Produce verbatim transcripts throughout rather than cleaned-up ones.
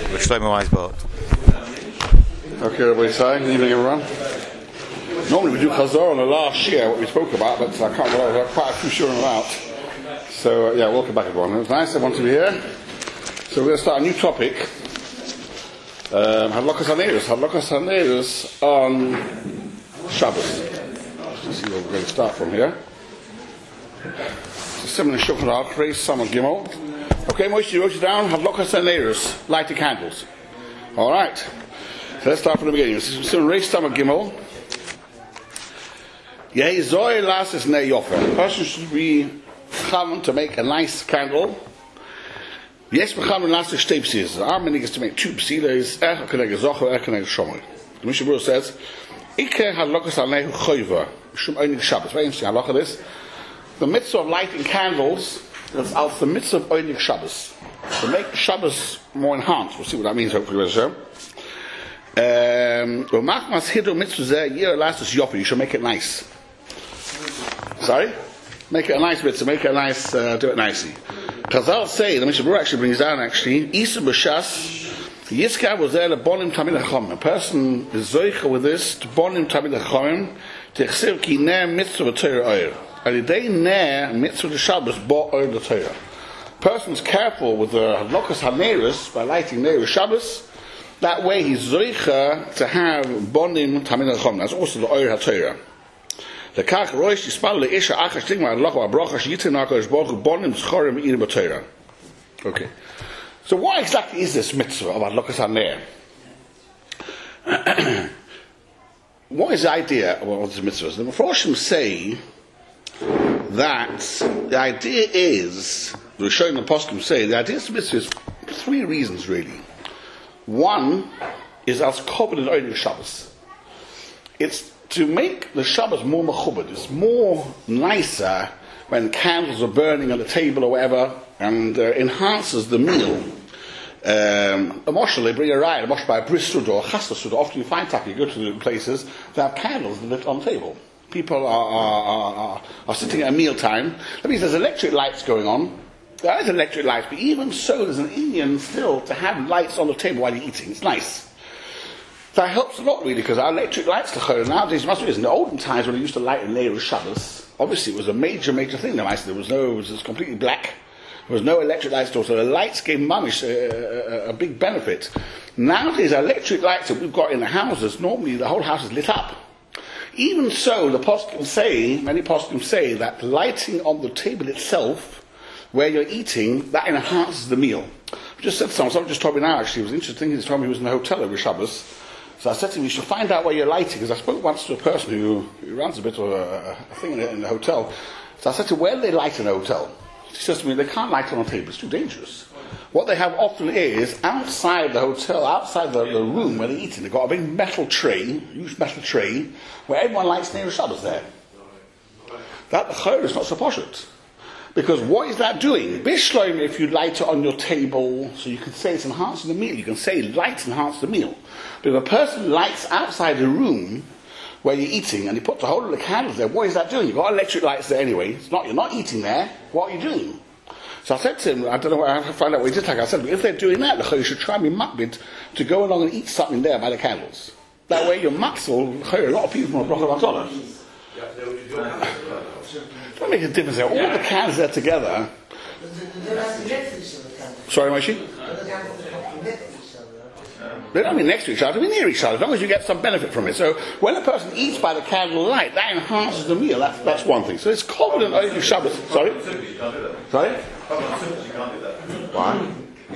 with Shlomo Weisbart. Okay, everybody say, good evening everyone. Normally we do Chazor on the last year, what we spoke about, but I can't remember, there are quite a few sure about. So, uh, yeah, welcome back everyone. It was nice, everyone to be here. So we're going to start a new topic. Um, Hadlokas HaNerus. Hadlokas HaNerus on Shabbos. Let's see where we're going to start from here. So, similar Shulchan Aruch, Reis Samach Gimel. Okay, Moshe, you wrote it down. Hadlokas HaNerus. Light the candles. Alright. So let's start from the beginning. This is Reis Samach Gimel. Yehi Zoy Lasis Ne Yofer. A person should be come to make a nice candle. Yes, we come last shtei psilas. Our meaning is to make two psilas. Er keneg zocher, er keneg shomer. The Mishnah Berurah says, "Iker halakas alehu choyva." Shum oinig Shabbos. Very interesting halacha this. The mitzvah of lighting candles is also the mitzvah of oinig Shabbos. To make Shabbos more enhanced. We'll see what that means. Hopefully, we'll show. Um, Machmas hidu mitzvah zeh yer lastus yopi. You should make it nice. Sorry, make it a nice mitzvah. Make it a nice. Uh, do it nicely. Chazal say, the Mishnah Berurah actually brings down actually, Isa b'shas, Yizka was there to bonim tamid hachomim. A person is zoicha with this, to bonim tamid hachomim, to chsiv ki ner mitzvah v'torah oir. And the day ner mitzvah Shabbos bo oir the Torah. A person's careful with the Hadlokas HaNerus, by lighting Nerus Shabbos, that way he's zoicha to have bonim tamid hachomim. That's also the oir HaTorah. The kach roish yispal leisha achash tigma adlocha abrochash yitin hakadosh baruch hu bonim zchorim v'yirim b'Torah. Okay. So what exactly is this mitzvah of adlokas haner? What is the idea of what this mitzvah is? The Mephoshim say that the idea is, the Rishonim and Poskim say, the idea of this mitzvah is three reasons really. One is as kobbel and oinig Shabbos. It's to make the Shabbos more mechubed. It's more nicer when candles are burning on the table or whatever, and uh, enhances the meal. Um, emotionally, bring a ride, emotionally by a bris suda or a chasna suda. Often you find that you go to places that have candles lit on the table. People are, are, are, are sitting at a meal time. That means there's electric lights going on. There is electric lights, but even so, there's an Indian still to have lights on the table while you're eating. It's nice. That helps a lot, really, because our electric lights nowadays must be. In the olden times when they used to light in Nerus Shabbos, obviously it was a major, major thing. There was no, it was just completely black. There was no electric lights at all. So the lights gave mamish a, a, a big benefit. Nowadays, electric lights that we've got in the houses, normally the whole house is lit up. Even so, the poskim say, many poskim say that lighting on the table itself, where you're eating, that enhances the meal. I just said to someone, someone just told me now. Actually, it was interesting. He told me he was in the hotel over Shabbos. So I said to him, you should find out where you're lighting, because I spoke once to a person who, who runs a bit of a, a thing in the, in the hotel. So I said to him, where do they light in a hotel? He says to me, they can't light it on a table, it's too dangerous. What they have often is, outside the hotel, outside the, the room where they're eating, they've got a big metal tray, huge metal tray, where everyone lights Nerus Shabbos there. That the chayr is not so poshut. Because what is that doing? Bishloim, if you light it on your table, so you can say it's enhancing the meal. You can say lights enhance the meal. But if a person lights outside the room where you're eating and you put the whole of the candles there, what is that doing? You've got electric lights there anyway. It's not, you're not eating there. What are you doing? So I said to him, I don't know, I have to find out what he did take. I said, but if they're doing that, you should try and be makbid to go along and eat something there by the candles. That way your matzil, a lot of people from a block of it doesn't make a difference there. All yeah. the cans there together. Sorry, Moshe? They don't be next to each other, they're near each other, as long as you get some benefit from it. So when a person eats by the candle light, that enhances the meal. That's, that's one thing. So it's common in Oinig Shabbos. Sorry? Sorry? Why?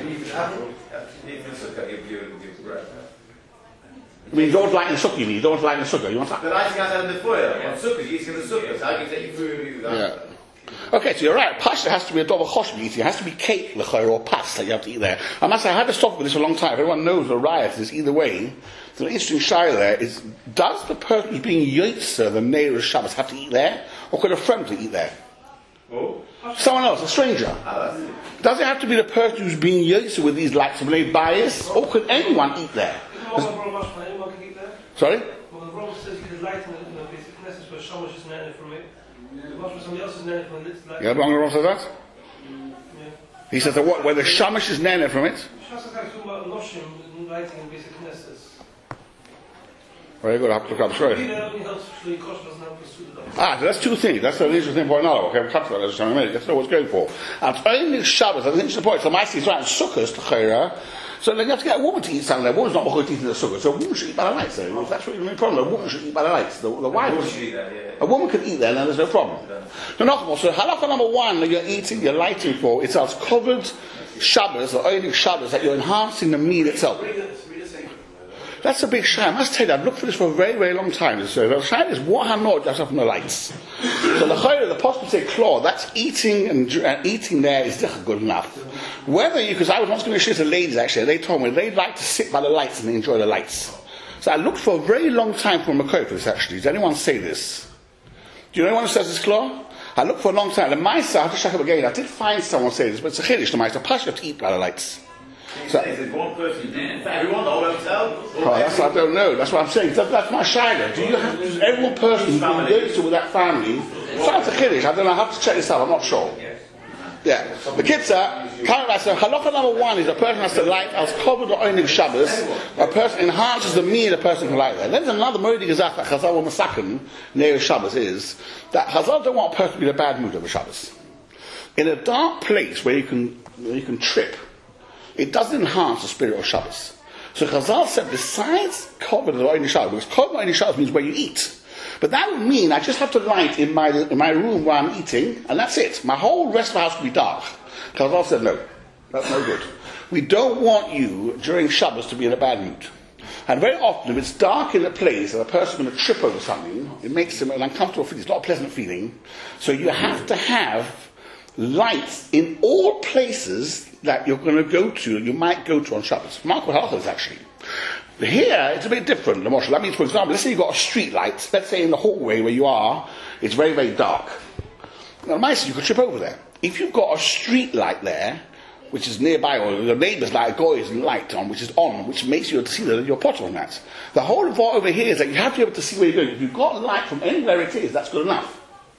I mean, you don't like the sukkah, you mean? You don't like the sukkah. You want that? The lighting outside of the foyer. On sukkah, you're eating the sukkah. So how can you take you through that? Yeah. Okay, so you're right. Pasta has to be a double chosh eating. It has to be cake, lechor, or pas that you have to eat there. I must say, I had to stop with this for a long time. Everyone knows the riot is either way. So the interesting shy there is, does the person who's being yotzer, the Nerus Shabbos, have to eat there? Or could a friend eat there? Oh. Someone else, a stranger. Oh, does it have to be the person who's being yotzer with these lights of bias? Or could anyone eat there? Sorry? Well, the Rambam says you can light in the basic message where Shamash is nana from it. Somebody else is nana from it. Yeah, the Rambam says that? Yeah. He says that what, where the Shamash is nana from it? Shas HaKach talking about Noshim lighting in basic Knesses. Very good, I have to look up, sorry. Ah, so that's two things. That's an interesting point now. Okay, we'll come to that in a minute. Let's know what's going for. And only Shabbos, that's an interesting point. So my is right in Sukkot, Chayra. So then you have to get a woman to eat something. A woman's not going to eat in the Sukkot. So a woman should eat by the lights. So if that's really the main problem. A woman should eat by the lights. The, the wife woman should eat that, yeah. A woman can eat there, and then there's no problem. No, not more. So halakha number one that you're eating, you're lighting for, it's as covered Shabbos, or only Shabbos, that you're enhancing the meal itself. That's a big shame. I must tell you, I've looked for this for a very, very long time. So the shame is what hanot just from the lights. So the chayre, the possible say claw, that's eating and uh, eating there is good enough. Whether you, because I was once going to show the ladies actually, they told me they'd like to sit by the lights and enjoy the lights. So I looked for a very long time for a makor for this actually. Does anyone say this? Do you know anyone who says this claw? I looked for a long time. The Maisa, I have to check up again. I did find someone say this, but it's a chiddush. The Maisa, Pasha to eat by the lights. So, one person, everyone, the whole hotel? Oh, that's, I don't know. That's what I'm saying. That, that's my shayla. Do you have does every one person who's been going to with that family? Sounds a kiddush. I don't know. I have to check this out. I'm not sure. Yeah. The kids are coming back. So halacha number one is a person has to light as covered or only Shabbos. A person enhances the meal a person can light there. Then there's another moedi gezach that Chazal or Masakin near Shabbos is that Chazal don't want a person to be in a bad mood over Shabbos. In a dark place where you can where you can trip, it doesn't enhance the spirit of Shabbos. So Chazal said, besides covered or only Shabbos, because covered or only Shabbos means where you eat. But that would mean I just have to light in my in my room where I'm eating, and that's it. My whole rest of the house will be dark. Chazal said, no, that's no good. We don't want you during Shabbos to be in a bad mood. And very often, if it's dark in a place and a person's going to trip over something, it makes them an uncomfortable feeling. It's not a pleasant feeling. So you have to have lights in all places that you're going to go to, you might go to on Shabbos. Mark what halakha is actually. Here, it's a bit different. That means, for example, let's say you've got a street light. Let's say in the hallway where you are, it's very, very dark. Now, nice, you could trip over there. If you've got a street light there, which is nearby, or the neighbour's light, Goy's light on, which is on, which makes you see that you're pot on that. The whole of what over here is that you have to be able to see where you're going. If you've got light from anywhere it is, that's good enough.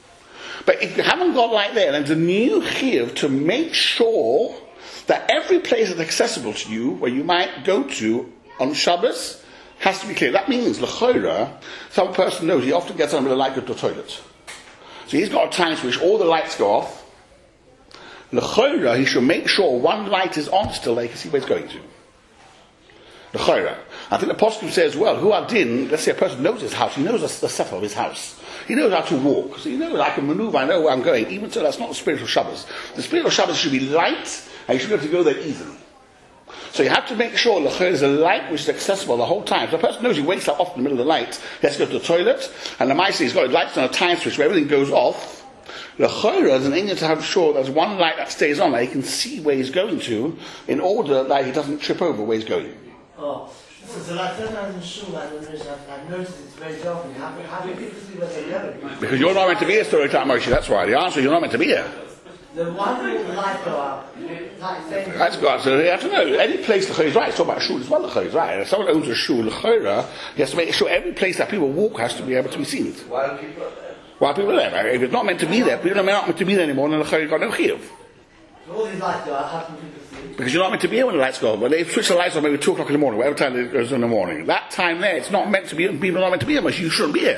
But if you haven't got light there, then there's a new chiyuv to make sure that every place that's accessible to you, where you might go to on Shabbos, has to be clear. That means, l'chayra, some person knows he often gets on with a light to the toilet. So he's got a time switch, all the lights go off. L'chayra, he should make sure one light is on still, they can see where it's going to. L'chayra. I think the poskim says, well, who adin, let's say a person knows his house, he knows the sefer of his house. He knows how to walk. So he knows I can maneuver, I know where I'm going, even so that's not the spirit of Shabbos. The spirit of Shabbos should be light, and you should be able to go there easily. So you have to make sure that there's a light which is accessible the whole time. So the person knows he wakes up off in the middle of the night, he has to go to the toilet, and the mice, he's got his lights on a time switch where everything goes off. The chayra is an Indian to have sure there's one light that stays on, that he can see where he's going to, in order that he doesn't trip over where he's going. Oh, so, so like sometimes in shul, I've noticed it's very dark. How, how do people see where they're going? Because you're not meant to be a story time, Moshe, that's why. The answer is you're not meant to be here. The one will the light go out. Like That's good. So you have to know. Any place the chayra is right. It's talking about shul as well. The chayra is right. If someone owns a shul, the chayra, he has to make sure every place that people walk has to be able to be seen. Why do people there? Why are people there? If it's not meant to be there, people are not meant to be there anymore, then the chayra got no chiyuv. all these lights go out, how can people see? Because you're not meant to be here when the lights go on. When they switch the lights on maybe two o'clock in the morning, whatever time it goes in the morning, that time there, it's not meant to be. People are not meant to be here, Moshe. You shouldn't be here.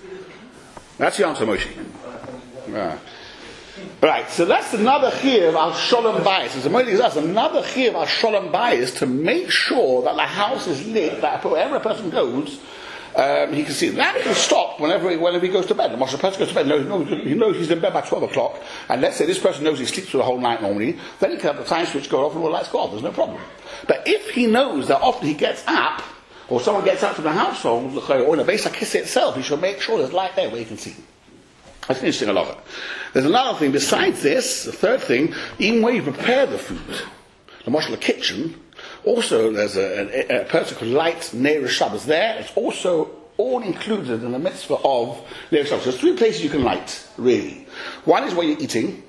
That's the answer, Moshe. Yeah. Right, so that's another chiyuv al sholem bayis. It's amazing. That's another chiyuv al sholem bayis to make sure that the house is lit. That wherever a person goes, um, he can see. That can stop whenever he, whenever he goes to bed. Once the person goes to bed, he knows, he knows he's in bed by twelve o'clock. And let's say this person knows he sleeps for the whole night normally. Then he can have the time switch go off and all the lights go off. There's no problem. But if he knows that often he gets up, or someone gets up from the household, or in the base hakisa itself, he should make sure there's light there where he can see. That's interesting a lot. There's another thing besides this, the third thing, even when you prepare the food, the moshel kitchen, also there's a, a, a person called light Neir Shabbos there. It's also all included in the mitzvah of Neir Shabbos. There's three places you can light, really. One is where you're eating.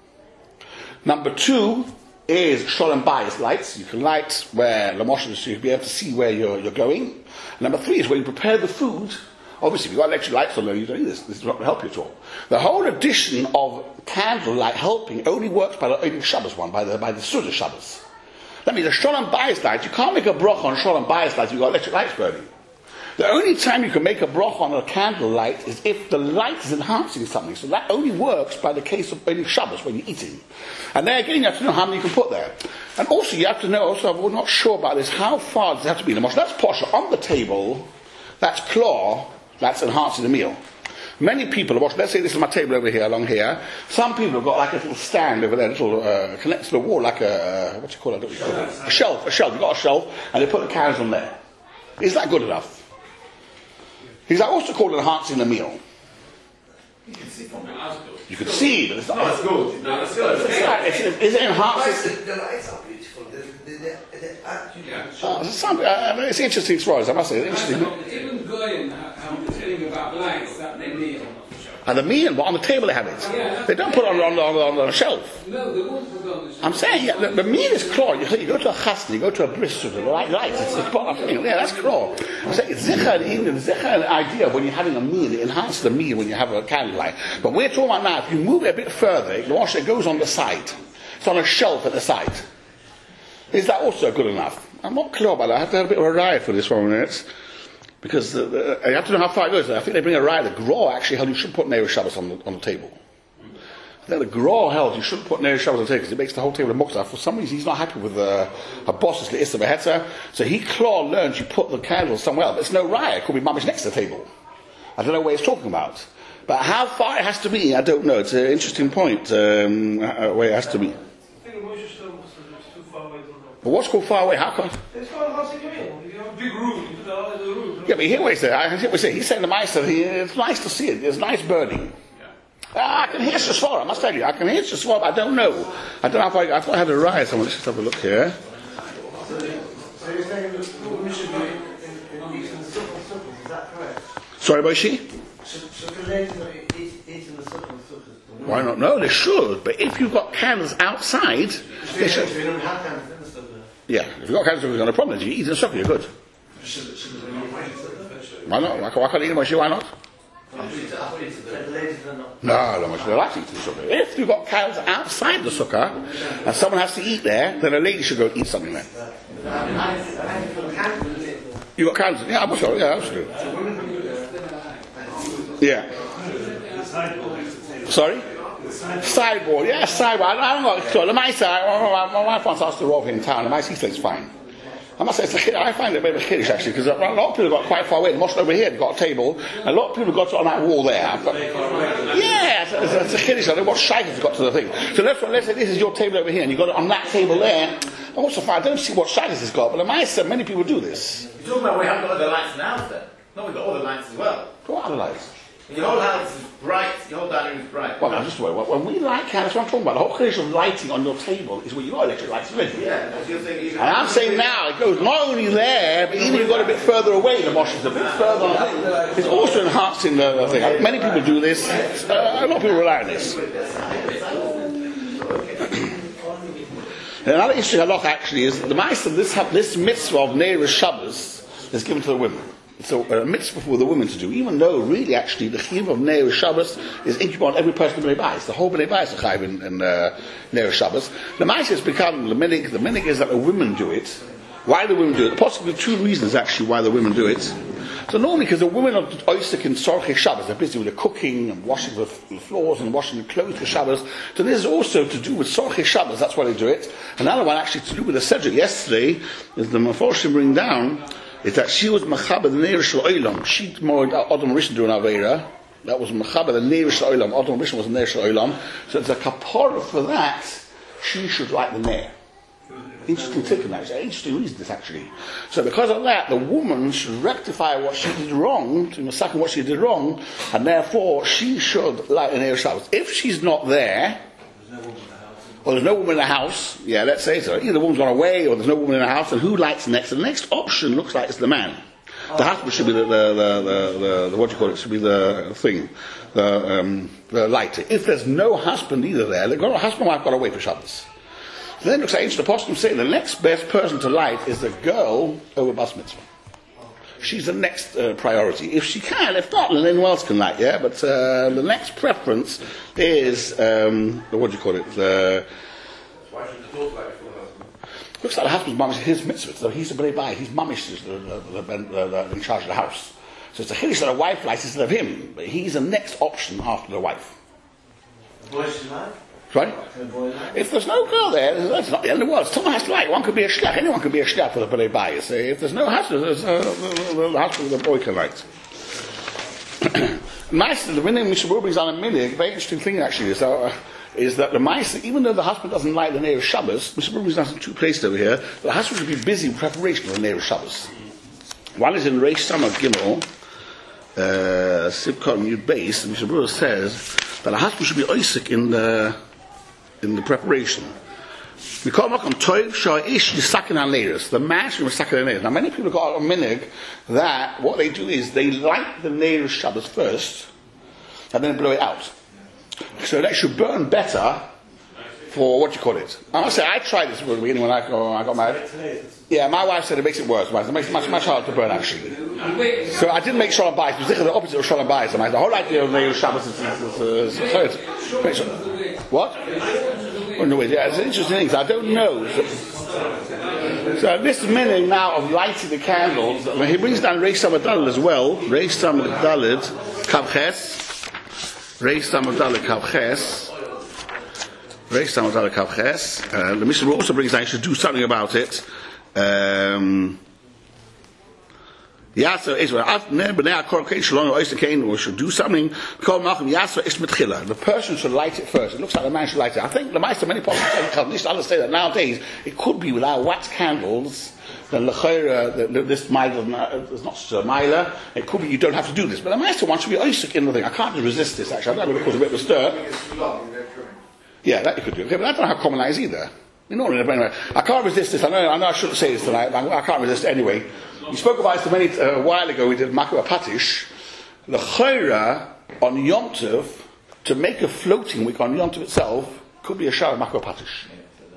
Number two is sholem bayis lights. You can light where the moshel is, so you'll be able to see where you're, you're going. Number three is where you prepare the food. Obviously, if you've got electric lights on there, you don't need this. This is not going to help you at all. The whole addition of candlelight helping only works by the only Shabbos one, by the by the Suda Shabbos. That means a Sholem Bayis light, you can't make a bracha on Sholem Bayis light if you've got electric lights burning. The only time you can make a bracha on a candle light is if the light is enhancing something. So that only works by the case of only Shabbos when you're eating. And there again you have to know how many you can put there. And also you have to know, also I'm not sure about this, how far does it have to be in the moshe? That's posher. On the table, that's claw, that's enhancing the meal. Many people, let's say this is my table over here, along here. Some people have got like a little stand over there, little uh, connected to the wall, like a, uh, what do you call it? A shelf, a shelf. You've got a shelf, and they put the candles on there. Is that good enough? Is that also called enhancing the meal? You can see from the house. You can see, but it's not. No, it's good. No, it's good. It's like, it's, is it enhancing? The, the lights are beautiful. The, the, the, the attitude. Yeah. Uh, it's, some, uh, it's interesting as far as I must say. It's interesting. Even going, I'm telling you about lights that they need. And the meal, but on the table they have it. They don't put it on, on, on, on a shelf. No, they won't put it on the shelf. I'm saying, yeah, the, the meal is claw. You, you go to a chasna, you go to a brisket, the light lights, it's, it's part of the meal. Yeah, that's claw. I'm saying, it's zichar in England, zichar an idea when you're having a meal, it enhances the meal when you have a candlelight. But we're talking about now, if you move it a bit further, the wash it goes on the side. It's on a shelf at the side. Is that also good enough? I'm not clear about that. I have to have a bit of a riot for this for a minute. Because the, the, you have to know how far it goes. I think they bring a riot. The Gra actually held you shouldn't put Neir Shabbos on the, on the table. I think the Gra held you shouldn't put Neir Shabbos on the table because it makes the whole table a muktzah. For some reason he's not happy with uh, a boss's Le'issa Behetza. So he claw learns you put the candles somewhere else. But it's no riot. It could be mamish next to the table. I don't know what he's talking about. But how far it has to be, I don't know. It's an interesting point um, uh, where it has to be. I think Moshe still was too far away from home. But what's called far away? How come? It's called enhancing the meal. You have a big room. You put it all in the room. Yeah, but here what he said. I hear what he said. He said to Meister, he, it's nice to see it. There's nice burning. Ah, I can hear Shaswar, I must tell you. I can hear Shaswar, but I don't know. I don't know if I, I thought I had a rise. Someone, let's just have a look here. So, so you're saying that we should be in, in eating the sukkah sukkahs, is that correct? Sorry, Boshi? Should, should the ladies not eat, eat, eating the sukkah sukkahs? Why not? No, they should. But if you've got candles outside, they should. We don't have candles in the sukkah. Yeah, if you've got candles, you've got no problem. You eat the sukkah, you're good. Should, should they not eat the sukkah? Why not? Why, why can't you eat Boshi? Why not? The ladies are not. No, no, Moshe, they like to eat the sukkah. If you've got cows outside the sukkah and someone has to eat there, then a lady should go eat something there. You got cows? Yeah, I'm sure. Yeah, absolutely. Yeah. Sorry? Sideboard. Yeah, sideboard. I don't know. So, the mice, my, my wife wants us to roll in town. The mice, he thinks fine. I must say, it's a, I find it a bit of a kiddish actually, because a lot of people got quite far away. The mosque over here, they've got a table, and a lot of people got it on that wall there. But, yeah, it's, it's, it's a kiddish. I don't know what shite has got to the thing. So let's, let's say this is your table over here, and you've got it on that table there. I also find, I don't see what shite has got, but the mice, many people do this. You're talking about we haven't got other lights in the house then? No, we've got other lights as well. What other lights? Your whole house is bright, your whole dining room is bright. Well, no, just wait. When we light candles, that's what I'm talking about. The whole creation of lighting on your table is where you got electric lights already. Yeah, because you're thinking... And I'm saying now, it goes not only there, but even if you've got a bit further away, the mosque is a bit further on the thing. It's also enhancing the, the thing. Many people do this. Uh, a lot of people rely on this. Another interesting halach actually is the ma'aser, this, this mitzvah of Neir Shabbos is given to the women. It's a, a mitzvah for the women to do, even though really actually the chiyuv of Neir Shabbos is incubated on every person in Bnei Bayis. The whole Bnei Bayis is chayiv in, in uh, Neir Shabbos. The ma'aser has become the minig. The minig is that the women do it. Why the women do it? Possibly two reasons actually why the women do it. So normally, because the women are oisik in Sorchei Shabbos, they're busy with the cooking and washing the floors and washing the clothes for Shabbos. So this is also to do with Sorchei Shabbos, that's why they do it. Another one actually to do with the Cedric yesterday, is the Meforshim bring down, is that she was Mechaber the Neir Shel Olam. She married Adam Rishon doing Aveira. That was Mechaber the Neir Shel Olam. Adam Rishon was the Neir Shel Olam. So it's a kapara for that, she should light the Neir. Interesting thinking, actually. Interesting reason, this actually. So because of that, the woman should rectify what she did wrong, to second what she did wrong, and therefore she should light an Neir Shabbos. If she's not there, or there's no woman in the house, yeah, let's say so. Either the woman's gone away, or there's no woman in the house, and who lights next? The next option looks like it's the man. The husband should be the, the, the, the, the, the what do you call it? Should be the thing, the, um, the lighter. If there's no husband either there, the husband and wife got away for Shabbos. So then it looks like the Apostle saying the next best person to light is the girl over Bas Mitzvah. She's the next uh, priority. If she can, if not, then anyone else can light, yeah? But uh, the next preference is, um, what do you call it? The, Why should the daughter light before the husband? Looks like the husband's mamish his mitzvah. So he's the b'lei bayis. He's mamish is the, the, the, the, the, in charge of the house. So it's a chiddush that the wife likes instead of him, but he's the next option after the wife. The boy should like. Right? The boy like. If there's no girl there, that's not the end of the world. Someone has to like. One could be a shlach. Anyone can be a shlach for the b'lei bayis. If there's no husband, there's uh, the, the, the husband the boy can like. Nice. The minhag Mishnah Berurah brings on a minhag. Very interesting thing actually is that. Uh, is that the mice, even though the husband doesn't like the Neir Shabbos, Mishnah Berurah brings us in two places over here, the husband should be busy in preparation for the Neir Shabbos. One is in Reish Samach Gimel, uh, Sibkot Yud Beis, and Mishnah Berurah says that the husband should be oisik in the in the preparation. We call Makom Toiv Shaish Yisakin Al-Neiros. The man should be Yisakin Al-Neiros. Now many people got a minhag that what they do is they light the Neir Shabbos first and then blow it out. So that should burn better for what you call it. I must say, I tried this at the beginning when I, when I got married. Yeah, my wife said it makes it worse. It makes it much, much harder to burn actually. So I didn't make Shalom Bayis. It was the opposite of Shalom Bayis. The whole idea of Neir Shabbos is, is, is, is, is what? Oh, no, yeah, it's an interesting thing. I don't know. So, so this minhag now of lighting the candles, he brings down Reish Samach Daled as well. Reish Samach Daled Kavches. Reish Samach Daled Kavches. Reish Samach Daled Kavches. Uh, the Mishnah also brings down you should do something about it. Um, Yasa is we should do something. The person should light it first. It looks like the man should light it. I think the Meister many possibilities at least understand that nowadays it could be without wax candles. Then the this mile is not such a miler. It could be you don't have to do this. But the Meister wants to be oisik in the thing. I can't resist this actually. I don't know if it causes a bit of a stir. Yeah, that you could do. Okay, but that's not how common that is either. You know, anyway, I can't resist this. I know, I know I shouldn't say this tonight, but I can't resist it anyway. We spoke about this many, uh, a while ago. We did Makua Patish. The Chayra on Yom Tov, to make a floating wick on Yom Tov itself, could be a shower of Makua Patish.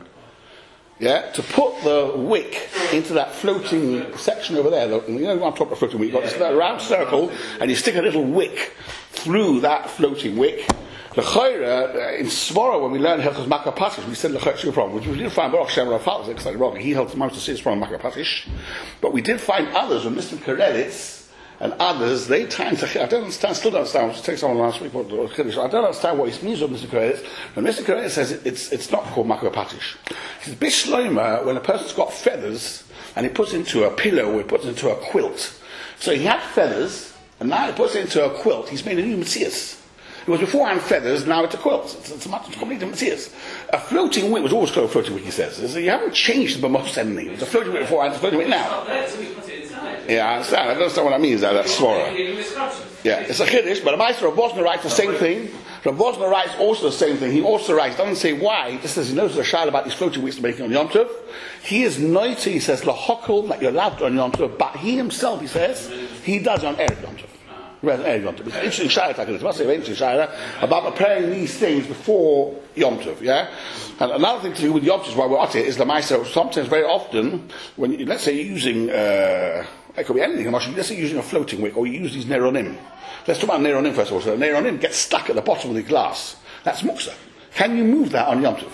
Yeah, to put the wick into that floating section over there. The, you know, you want to talk about floating wick. You've got this round circle, and you stick a little wick through that floating wick. The Chayra, in Svara, when we learned Hilchos Makua Patish, we said the Chayra from, which we didn't find Baruch Shem Rav Falz, it's like wrong. He held most of the from Makua Patish. But we did find others, when Mister Karelitz and others, they timed to, I don't understand, still don't understand, I was take someone last week, what, I don't understand what he means with Mister Karelitz. When Mister Karelitz says it, it's, it's not called Makua Patish. He says, Bishloima, when a person's got feathers, and he puts into a pillow, or he puts into a quilt. So he had feathers, and now he puts it into a quilt, he's made a new Matthias. It was beforehand feathers, now it's a quilt. It's, it's a much complete different materials. A floating wick was always called a floating wick, he says. So you haven't changed the most anything. It was a floating wick beforehand, it's a floating wick now. Yeah, I understand. I don't understand what that means, that, that's swara. Yeah, it's a chiddush, but the Meister Rav Wosner writes the same thing. Rav Wosner writes also the same thing. He also writes, doesn't say why, he just says he knows the shayla about these floating wicks making on Yom Tov. He is noity, he says, lahokol, that you're allowed to on Yom Tov, but he himself, he says, he does on Erev Yom Tov. It's an interesting shayla, it's must say interesting shayla about preparing these things before Yom Tov, yeah? And another thing to do with Yom Tov, while we're at it, is the Meister, sometimes very often, when you, let's say you're using, uh, it could be anything, let's say you're using a floating wick, or you use these Neronim. Let's talk about Neronim first of all. So the Neronim gets stuck at the bottom of the glass. That's muksa. Can you move that on Yom Tov?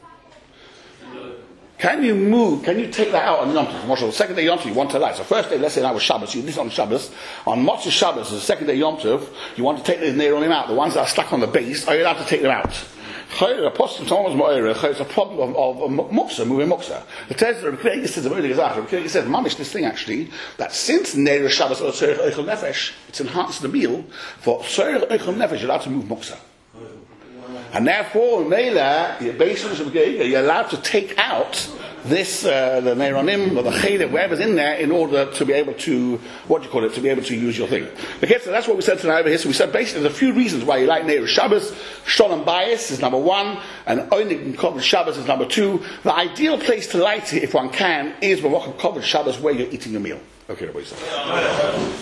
Can you move, can you take that out on Yom Tov? The second day Yom Tov, you want to light. So first day, let's say that was Shabbos, you do this on Shabbos. On Motzei Shabbos, the second day Yom Tov, you want to take the Neronim out. The ones that are stuck on the base, are you allowed to take them out? It's a problem of, of, of muksa, moving muksa. The Tez of Rebbe says, Rebbe says, Mamish, this thing actually, that since Neir Shabbos or Tzorech Eichel Nefesh, it's enhanced the meal, for Tzorech Eichel Nefesh, you're allowed to move muksa. And therefore, Mela, you're allowed to take out this, uh, the Neironim, or the Cheder, whatever's in there, in order to be able to, what do you call it, to be able to use your thing. Okay, so that's what we said tonight over here. So we said basically there's a few reasons why you like Neir Shabbos. Shalom Bayis is number one, and Oinik Kovet Shabbos is number two. The ideal place to light it, if one can, is B'Mokum Kovet Shabbos, where you're eating your meal. Okay, what do you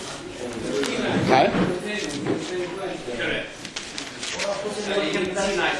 say? Okay?